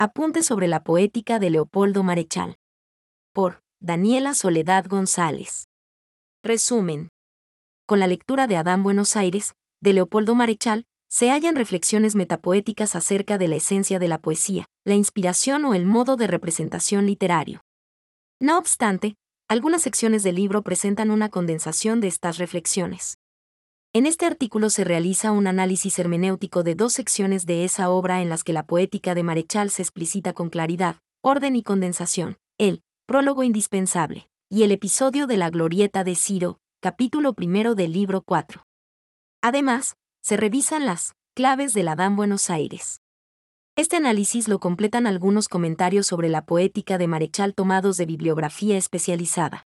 Apunte sobre la poética de Leopoldo Marechal. Por Daniela Soledad González. Resumen. Con la lectura de Adán Buenos Aires, de Leopoldo Marechal, se hallan reflexiones metapoéticas acerca de la esencia de la poesía, la inspiración o el modo de representación literario. No obstante, algunas secciones del libro presentan una condensación de estas reflexiones. En este artículo se realiza un análisis hermenéutico de dos secciones de esa obra en las que la poética de Marechal se explicita con claridad, orden y condensación: el prólogo indispensable y el episodio de la glorieta de Ciro, capítulo primero del libro 4. Además, se revisan las claves del Adán Buenos Aires. Este análisis lo completan algunos comentarios sobre la poética de Marechal tomados de bibliografía especializada.